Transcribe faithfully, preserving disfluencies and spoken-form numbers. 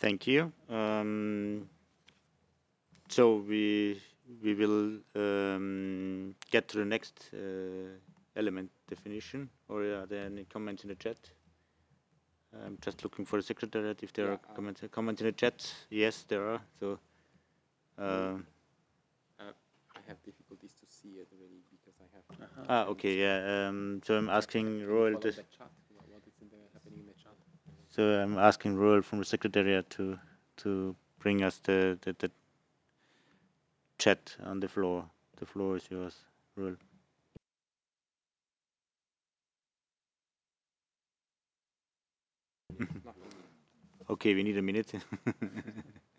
Thank you. Um, so we we will um, get to the next uh, element definition. Or are there any comments in the chat? I'm just looking for the secretariat if there Yeah, are uh, comments comments in the chat. Yes, there are. So. well, Um, uh, I have difficulties to see it really because I have uh ah, different okay, yeah. Um, so I'm chat. asking Can you Royal. follow This, the chat? What, what is in the, happening in the chat? so I'm asking Royal from the secretariat to to bring us the, the, the chat on the floor. The floor is yours, Royal. Nothing. Okay, we need a minute.